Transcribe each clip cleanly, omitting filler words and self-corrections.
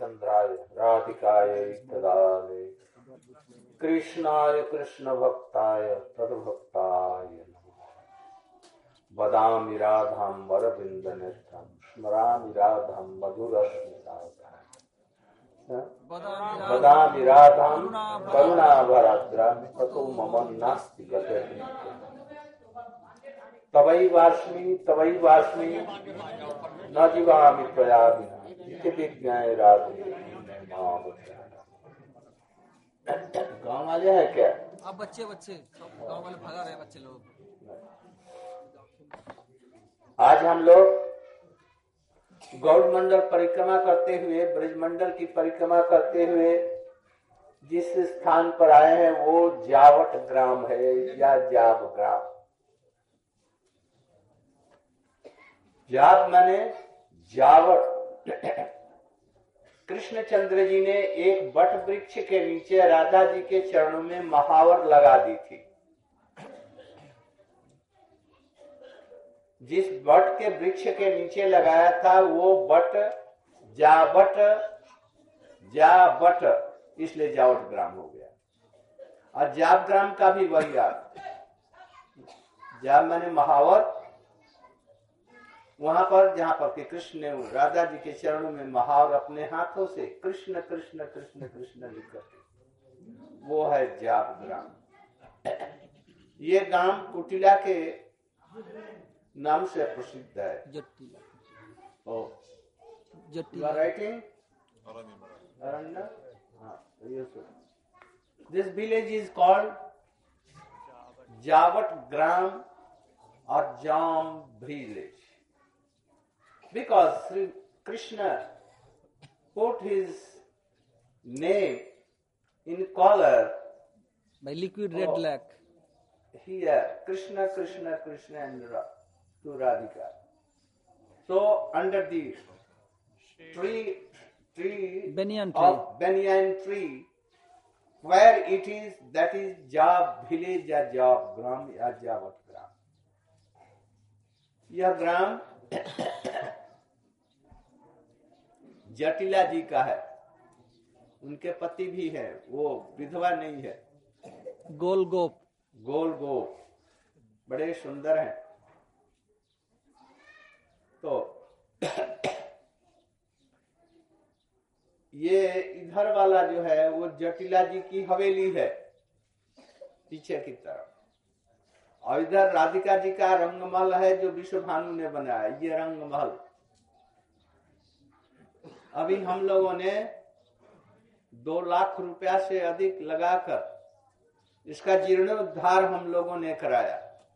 रामचंद्राय राधिकायै तदालये कृष्णाय कृष्ण भक्ताय तद्भक्ताय नमः। वदामि राधां वरविंदनिष्ठं स्मरामि राधां मधुरस्मिताम् वदामि राधां करुणाभराद्रां ततो मम नास्ति गतिर्भूतः। तवैवास्मि न जीवामि त्वया विना इति विज्ञाय राधे गाँव वाले हैं क्या? अब बच्चे गाँव वाले भगा रहे हैं बच्चे लोग। आज हम लोग गौड़ मंडल परिक्रमा करते हुए, ब्रज मंडल की परिक्रमा करते हुए जिस स्थान पर आए हैं वो जावट ग्राम है या जाब ग्राम। जाब माने जावट। कृष्णचंद्र जी ने एक बट वृक्ष के नीचे राधा जी के चरणों में महावर लगा दी थी। जिस बट के वृक्ष के नीचे लगाया था वो बट जाबट, इसलिए जावट ग्राम हो गया। और जाब ग्राम का भी वही अर्थ। जाब माने महावर। वहां पर जहां पर कि कृष्ण ने राधा जी के चरणों में महावर अपने हाथों से कृष्ण कृष्ण कृष्ण कृष्ण लिखकर, वो है जाब ग्राम। ये गांव कुटिला के नाम से प्रसिद्ध है। जट्टिला। जट्टिला राइटिंग अरण्य। This village is called Javat ग्राम और जाम village because Sri Krishna put his name in color by liquid red lac. Here, Krishna, Krishna, Krishna, and to Radhika. So under the tree banyan tree, where it is, that is Jab village या Jab ग्राम या जावट ग्राम। यह ग्राम जटिला जी का है। उनके पति भी है, वो विधवा नहीं है। गोल गोप बड़े सुंदर हैं। तो ये इधर वाला जो है वो जटिला जी की हवेली है पीछे की तरफ, और इधर राधिका जी का रंगमहल है जो विश्वभानु ने बनाया। ये रंगमहल अभी हम लोगों ने 2 लाख रुपया से अधिक लगाकर इसका जीर्णोद्धार हम लोगों ने कराया।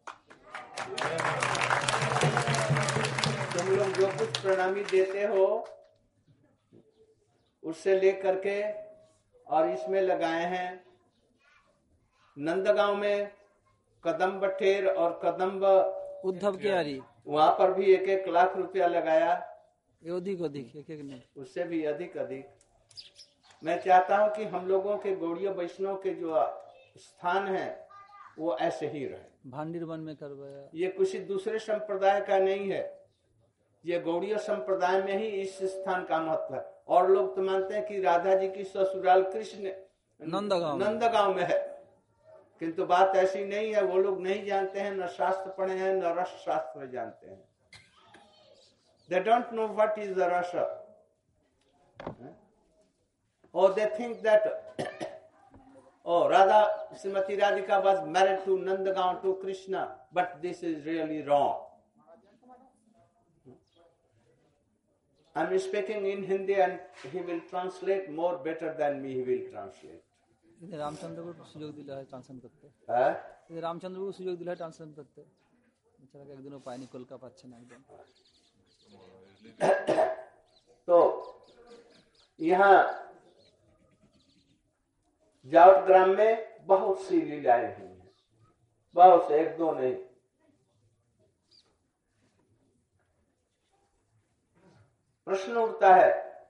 तुम लोग जो कुछ प्रणामी देते हो उससे लेकर के और इसमें लगाए हैं। नंदगांव में कदम्ब ठेर और कदम्ब उद्धव क्यारी, वहां पर भी 1-1 लाख रुपया लगाया। अधिक एक नहीं, उससे भी अधिक। मैं चाहता हूं कि हम लोगों के गौड़ीय वैष्णव के जो स्थान है वो ऐसे ही रहे। भांडीर वन में करवाया। ये किसी दूसरे संप्रदाय का नहीं है, ये गौड़ीय संप्रदाय में ही इस स्थान का महत्व है। और लोग तो मानते हैं कि राधा जी की ससुराल कृष्ण नंदगांव में है, किंतु बात ऐसी नहीं है। वो लोग नहीं जानते हैं, न शास्त्र पढ़े हैं, न रस शास्त्र जानते हैं। They don't know what is the rasa. Or they think that Radha, Srimati Radhika was married to Nandagaon, to Krishna, but this is really wrong. I'm speaking in Hindi and he will translate more better than me. He will translate. Ramchandra को सुयोग दिला है translate करते। रामचंद्र को सुयोग दिला है translate करते। बेचारा एक दिन उपाय नहीं, कोलकाता पाच्छे ना एकदम। तो यहाँ जावट ग्राम में बहुत सी लीलाएं हुई हैं, बहुत से, 1-2 नहीं। प्रश्न उठता है,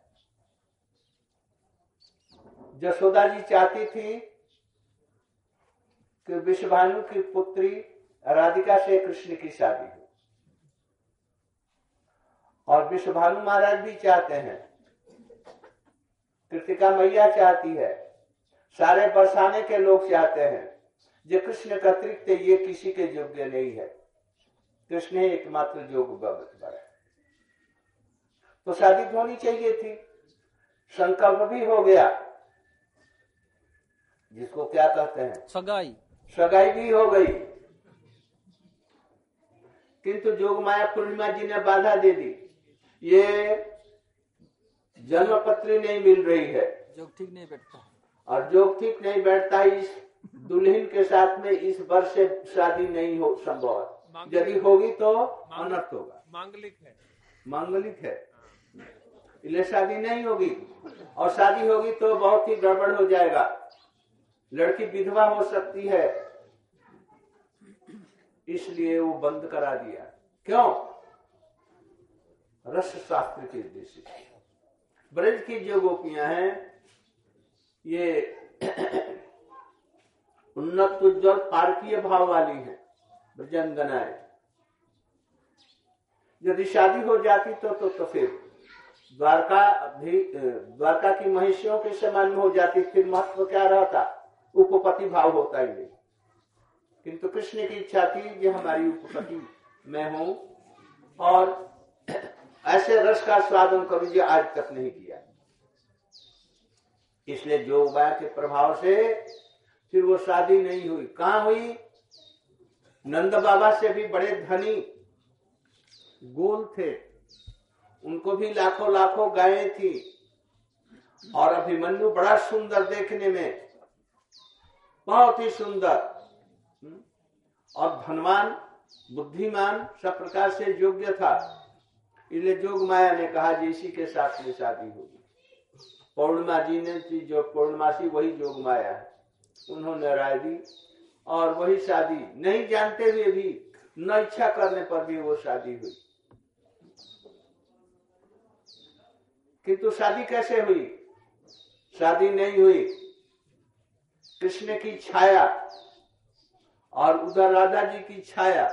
यशोदा जी चाहती थी कि विश्वभानु की पुत्री राधिका से कृष्ण की शादी हो, और विश्वभानु महाराज भी चाहते हैं कृतिका मैया चाहती है, सारे बरसाने के लोग चाहते हैं। जो कृष्ण का अतिरिक्त ये किसी के योग्य नहीं है। कृष्ण ही एकमात्र योग्य है। तो शादी होनी चाहिए थी, संकल्प भी हो गया, जिसको क्या कहते हैं सगाई भी हो गई। किंतु जोगमाया पूर्णिमा जी ने बाधा दे दी। ये जन्म पत्री नहीं मिल रही है, जोग ठीक नहीं बैठता, और जोग ठीक नहीं बैठता। इस दुल्हन के साथ में इस वर्ष से शादी नहीं हो संभव है। यदि होगी तो अनर्थ होगा। मांगलिक है, इसलिए शादी नहीं होगी। और शादी होगी तो बहुत ही गड़बड़ हो जाएगा, लड़की विधवा हो सकती है। इसलिए वो बंद करा दिया। क्यों? रस शास्त्र के उद्देश्य। ब्रज की जो गोपियां हैं ये उन्नत उज्ज्वल पारकीय भाव वाली हैं, ब्रजंगनाएं। यदि शादी हो जाती तो फिर द्वारका की महिषियों के समान में हो जाती, फिर महत्व क्या रहता? उपपति भाव होता ही नहीं। किंतु कृष्ण की इच्छा थी कि हमारी उपपति मैं हूं और ऐसे रस का स्वादन करूं जो आज तक नहीं किया। इसलिए जोगमाया के प्रभाव से फिर वो शादी नहीं हुई। कहां हुई? नंद बाबा से भी बड़े धनी गोल थे, उनको भी लाखों लाखों गायें थी। और अभिमन्यु बड़ा सुंदर देखने में, बहुत ही सुंदर और धनवान बुद्धिमान, सब प्रकार से योग्य था। इसलिए जोगमाया ने कहा जी इसी के साथ में शादी होगी। पौर्णिमा जी ने जो पौर्णमासी वही जोगमाया है, उन्होंने राय दी और वही शादी, नहीं जानते हुए भी, न इच्छा करने पर भी वो शादी हुई। किंतु शादी कैसे हुई? शादी नहीं हुई। कृष्ण की छाया और उधर राधा जी की छाया,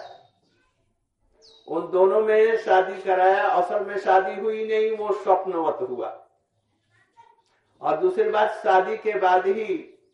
उन दोनों में शादी कराया। असल में शादी हुई नहीं, वो स्वप्नवत हुआ। और दूसरी बात, शादी के बाद ही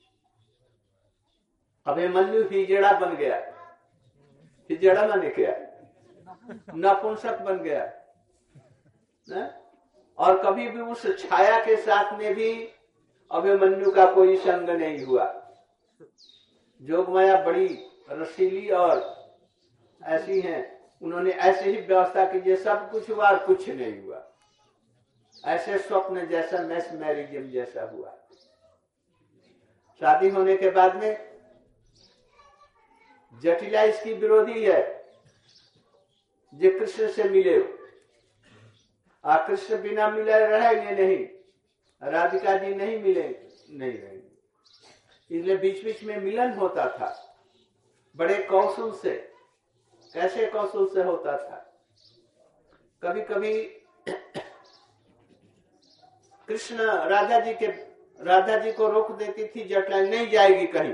अभिमन्यु हिजड़ा बन गया। हिजड़ा माने क्या? नपुंसक बन गया न? और कभी भी उस छाया के साथ में भी अभिमन्यु का कोई संग नहीं हुआ। जोगमाया बड़ी रसीली और ऐसी हैं, उन्होंने ऐसे ही व्यवस्था की जो सब कुछ हुआ और कुछ नहीं हुआ। ऐसे स्वप्न जैसा मैस मैरिजम जैसा हुआ। शादी होने के बाद में जटिला इसकी विरोधी है, जो कृष्ण से मिले, कृष्ण बिना मिले रहेंगे नहीं, राधिका जी नहीं मिले नहीं रहेंगे। इसलिए बीच बीच में मिलन होता था, बड़े कौशल से। कैसे कौशल से होता था? कभी कभी कृष्ण राधा जी को रोक देती थी, जटला नहीं जाएगी कहीं,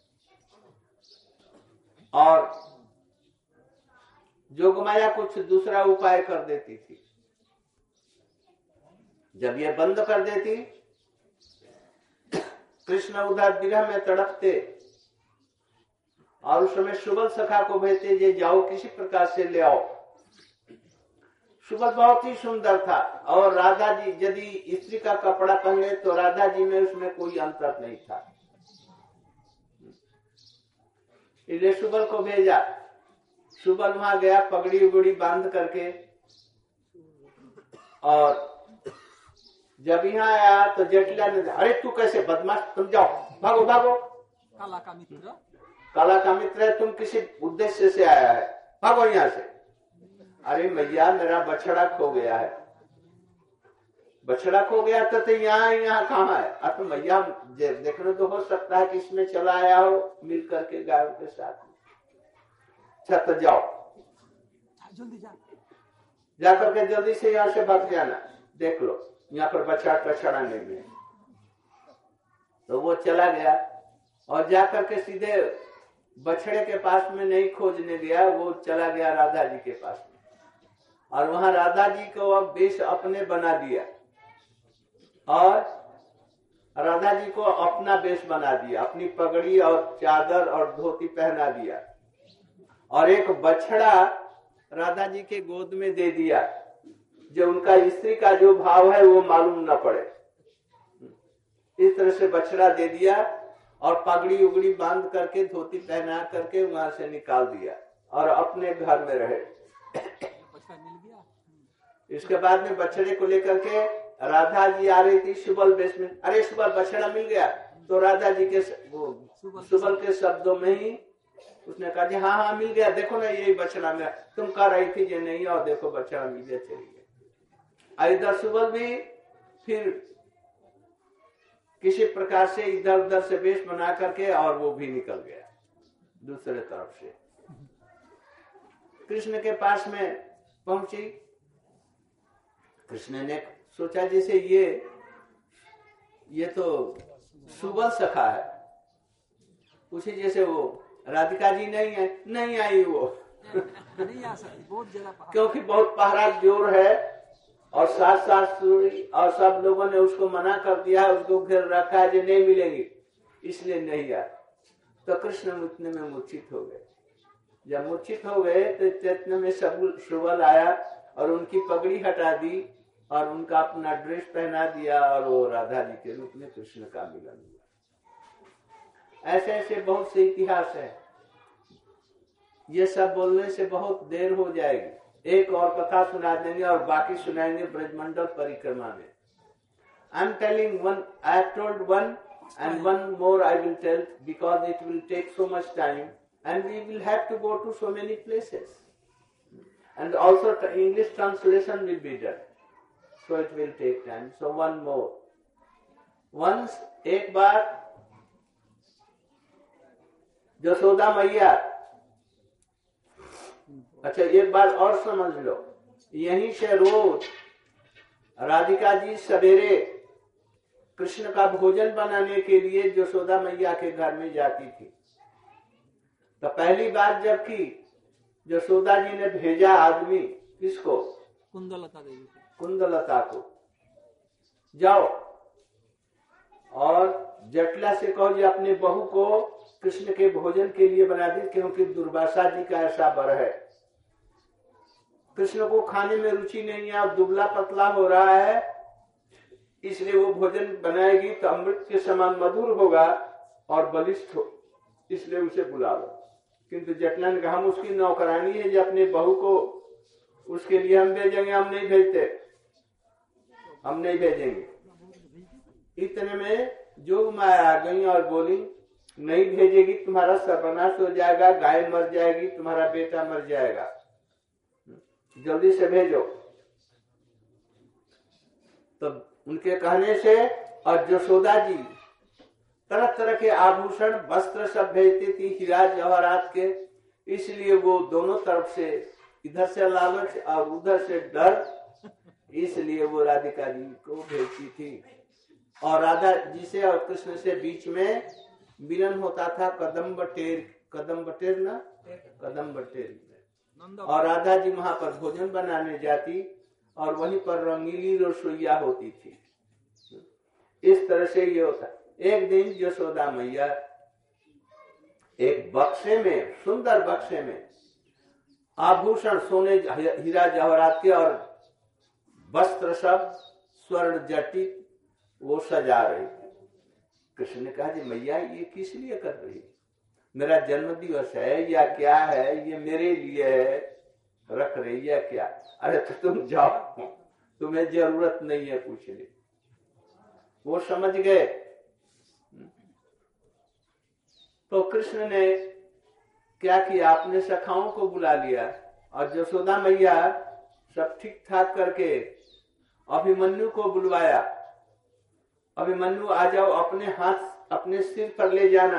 और जोगमाया कुछ दूसरा उपाय कर देती थी। जब ये बंद कर देती, कृष्ण उधर विरह में तड़पते और उस समय सुबल सखा को भेजते, जे जाओ किसी प्रकार से ले आओ। सुबल बहुत ही सुंदर था, और राधा जी यदि स्त्री का कपड़ा पहने तो राधा जी में उसमें कोई अंतर नहीं था। इसलिए सुबल को भेजा। सुबल वहां गया पगड़ी उगड़ी बांध करके, और जब यहाँ आया तो जटिला ने, अरे तू कैसे बदमाश, तुम जाओ, भागो भागो, काला का मित्र है, तुम किसी उद्देश्य से आया है, भागो यहाँ से। अरे मैया मेरा बछड़ा खो गया है। बछड़ा खो गया तो यहाँ कहाँ है? अब तो मैया देखने तो हो सकता है कि इसमें चला आया हो मिल करके गायों के साथ। अच्छा तो जाओ, जल्दी जा करके जल्दी से यहाँ से भाग जाना, देख लो यहाँ पर बछड़ा नहीं मिले। तो वो चला गया और जाकर के सीधे बछड़े के पास में नहीं खोजने गया, वो चला गया राधा जी के पास में, और वहां राधा जी को अब वेश अपने बना दिया और राधा जी को अपना वेश बना दिया, अपनी पगड़ी और चादर और धोती पहना दिया और एक बछड़ा राधा जी के गोद में दे दिया, जो उनका स्त्री का जो भाव है वो मालूम न पड़े। इस तरह से बछड़ा दे दिया और पगड़ी उगड़ी बांध करके धोती पहना करके वहां से निकाल दिया और अपने घर में रहे। इसके बाद में बछड़े को लेकर के राधा जी आ रही थी सुबल वेश में। अरे सुबल बछड़ा मिल गया, तो राधा जी के सुबल के शब्दों में ही उसने कहा जी हाँ हाँ मिल गया, देखो ना यही बछड़ा मिला, तुम कह रही थी ये नहीं, और देखो बछड़ा मिल गया, चली गया। इधर सुबल भी फिर किसी प्रकार से इधर उधर से वेश बना करके और वो भी निकल गया दूसरे तरफ से। कृष्ण के पास में पहुंची। कृष्ण ने सोचा जैसे ये तो सुबल सखा है, पूछे जैसे वो राधिका जी नहीं है, नहीं आई वो नहीं आ सकती, बहुत ज्यादा क्योंकि बहुत पहरा जोर है और साथ साथ और सब लोगों ने उसको मना कर दिया है, उसको घेर रखा है जो नहीं मिलेंगी, इसलिए नहीं आया। तो कृष्ण उतने में मूर्छित हो गए। जब मूर्छित हो गए तो चैतन्य में सुबल आया और उनकी पगड़ी हटा दी और उनका अपना ड्रेस पहना दिया और वो राधा जी के रूप में कृष्ण का मिलन हुआ। ऐसे ऐसे बहुत से इतिहास है, ये सब बोलने से बहुत देर हो जाएगी। एक और कथा सुना देंगे और बाकी सुनाएंगे ब्रजमंडल परिक्रमा में। I am telling one, I have told one and one more I will tell because it will take so much time and we will have to go to so many places and also English translation will be done, so it will take time. So one more. Once एक बार यशोदा मैया, अच्छा एक बार और समझ लो, यहीं से रोज राधिका जी सवेरे कृष्ण का भोजन बनाने के लिए यशोदा मैया के घर में जाती थी। तो पहली बार जबकि यशोदा जी ने भेजा आदमी, किसको? कुंदलता देवी, कुंदलता को, जाओ और जटला से कहो जी अपने बहू को कृष्ण के भोजन के लिए बना दी, क्योंकि दुर्वासा जी का ऐसा वर है, कृष्ण को खाने में रुचि नहीं है, अब दुबला पतला हो रहा है, इसलिए वो भोजन बनाएगी तो अमृत के समान मधुर होगा और बलिष्ठ हो, इसलिए उसे बुला लो। किंतु जटला ने कहा हम उसकी नौकरानी है, जो अपने बहू को उसके लिए हम भेजेंगे, हम नहीं भेजते, हम नहीं भेजेंगे। इतने में जोग माया आ गई और बोली नहीं भेजेगी तुम्हारा सर्वनाश हो जाएगा, गाय मर जाएगी, तुम्हारा बेटा मर जाएगा, जल्दी से भेजो। तो उनके कहने से और यशोदा जी तरह तरह के आभूषण वस्त्र सब भेजती थी, हीरा जवाहरात के, इसलिए वो दोनों तरफ से, इधर से लालच और उधर से डर, इसलिए वो राधिका जी को भेजती थी। और राधा जी से और कृष्ण से बीच में मिलन होता था कदम बटेर ना, और राधा जी वहां पर भोजन बनाने जाती और वहीं पर रंगीली रसोइया होती थी। इस तरह से ये होता। एक दिन यशोदा मैया एक बक्से में, सुंदर बक्से में आभूषण सोने हीरा जवाहरात के और वस्त्र सब स्वर्ण जटित वो सजा रही थी। कृष्ण ने कहा जी मैया ये किस लिए कर रही, मेरा जन्म दिवस है या क्या है, ये मेरे लिए है, रख रही है क्या? अरे तो तुम जाओ, तुम्हें जरूरत नहीं है पूछने। वो समझ गए। तो कृष्ण ने क्या किया, अपने सखाओं को बुला लिया और यशोदा मैया सब ठीक ठाक करके अभिमन्यु को बुलवाया। अभिमन्यु आ जाओ, अपने हाथ अपने सिर पर ले जाना।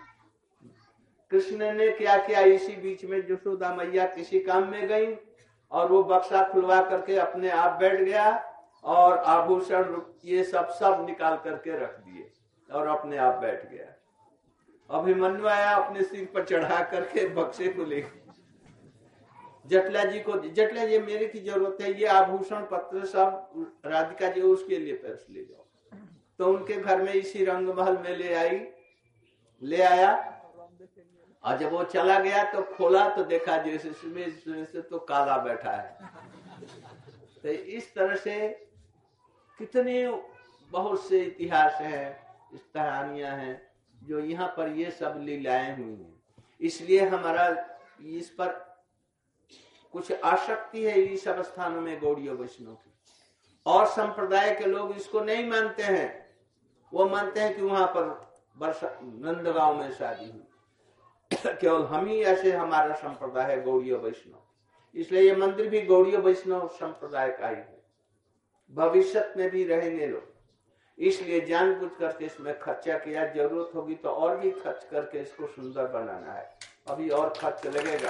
कृष्ण ने क्या किया, इसी बीच में यशोदा मैया किसी काम में गई और वो बक्सा खुलवा करके अपने आप बैठ गया और आभूषण ये सब निकाल करके रख दिए और अपने आप बैठ गया। अभिमन्यु आया, अपने सिर पर चढ़ा करके बक्से को ले जटला जी को, जटला जी मेरे की जरूरत है, ये आभूषण पत्र सब राधिका जी उसके लिए पैसे ले जाओ। तो उनके घर में इसी रंग महल में ले आया, और जब वो चला गया तो खोला तो देखा जैसे से तो काला बैठा है। तो इस तरह से कितने बहुत से इतिहास हैं, इस कहानियां हैं जो यहाँ पर ये सब लीलाएं हुई हैं। इसलिए हमारा इस पर कुछ आसक्ति है इस सब स्थानों में गौड़ीय वैष्णव की। और संप्रदाय के लोग इसको नहीं मानते हैं, वो मानते हैं कि वहां पर नंदगांव में शादी हुई। केवल हम ही ऐसे, हमारा संप्रदाय है गौड़ीय वैष्णव। इसलिए ये मंदिर भी गौड़ीय वैष्णव संप्रदाय का ही है, भविष्य में भी रहेंगे लोग। इसलिए जानबूझ करके इसमें खर्चा किया, जरूरत होगी तो और भी खर्च करके इसको सुंदर बनाना है। अभी और खर्च लगेगा।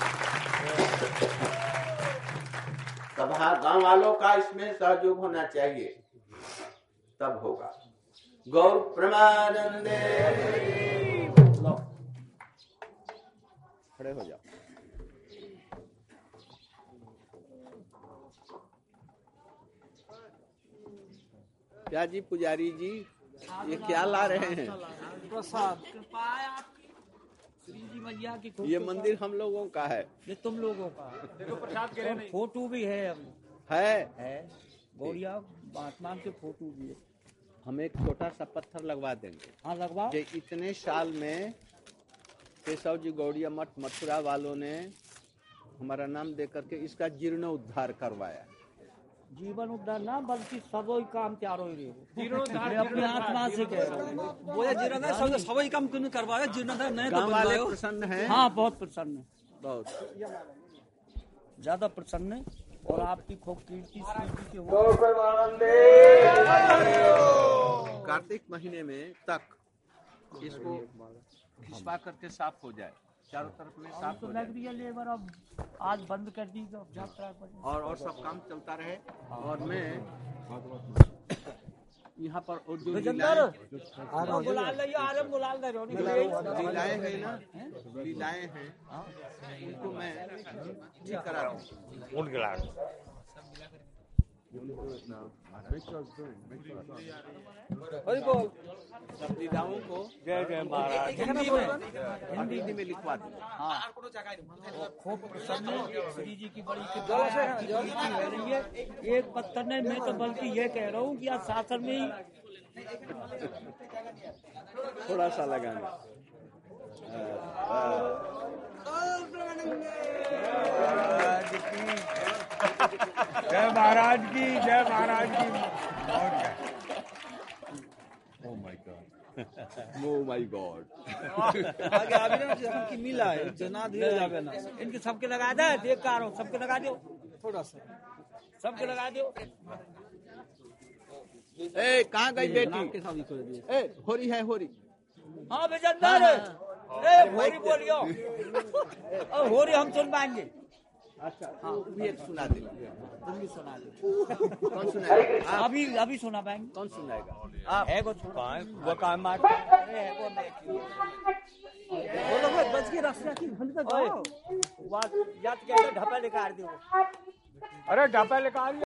तब हाँ, गांव वालों का इसमें सहयोग होना चाहिए, तब होगा। गौर प्रेमानंदे। खड़े हो जाओ। क्या जी पुजारी जी, ये क्या ला रहे हैं? प्रसाद। कृपा है आपकी, श्री जी मैया की। ये मंदिर हम लोगों का है, ये तुम लोगों का। देखो प्रसाद के नहीं, फोटो भी है, है गौड़िया महात्मा के फोटो भी है। हम एक छोटा सा पत्थर लगवा देंगे। हाँ लगवा। इतने साल में केशव जी गौड़िया मठ मथुरा वालों ने हमारा नाम दे करके इसका जीर्ण उद्धार करवाया। जीवन उद्धार ना, बल्कि सब काम चारों ही जीर्णोद्धार अपनी आत्मा से कह रहा हूँ। वो जीर्णोद्धार सब काम क्यों करवाया? जीर्णोद्धार नहीं तो वाले प्रसन्न है। हाँ बहुत प्रसन्न है, बहुत ज्यादा प्रसन्न है। और आपकी खूब कीर्ति कार्तिक महीने में तक इसको खिसपा करके साफ हो जाए, चारों तरफ में साफ हो जाए। लेबर अब आज बंद कर दी तो और सब काम चलता रहे। और मैं यहाँ पर लीलाएं हैं ना, लीलाएं हैं, उनको मैं ठीक करा रहा हूँ। सब लीलाओं को जय जय महाराज हिंदी में लिखवा दूँ। हाँ खूब प्रसन्न श्री जी की बड़ी कृपा है। एक पत्थर ने, मैं तो बल्कि ये कह रहा हूँ कि आज शासन में ही थोड़ा सा लगाना। जय महाराज की, जय महाराज की। Oh my God. आगे अभी ना की मिला है, जना दिया जावे ना। इनके सबके लगा दे, देख का रहा हूँ, सबके लगा दो थोड़ा सा, सबके लगा दो। ए कहाँ गई बेटी? ए होरी है, होरी। हाँ बेजंदर, ए होरी बोलियो। होरी हम सुन पाएंगे। अच्छा हाँ, भी एक सुना दे। तुम भी सुना दे। कौन सुनाएगा? अभी सुना पाएंगे। कौन सुनाएगा? आप है वो काम मार है वो मैं बोलो भाई बच के रास्ते की भूल पे जाओ। बात याद कहते ढपा लेकर आ दियो। अरे ढपा लेकर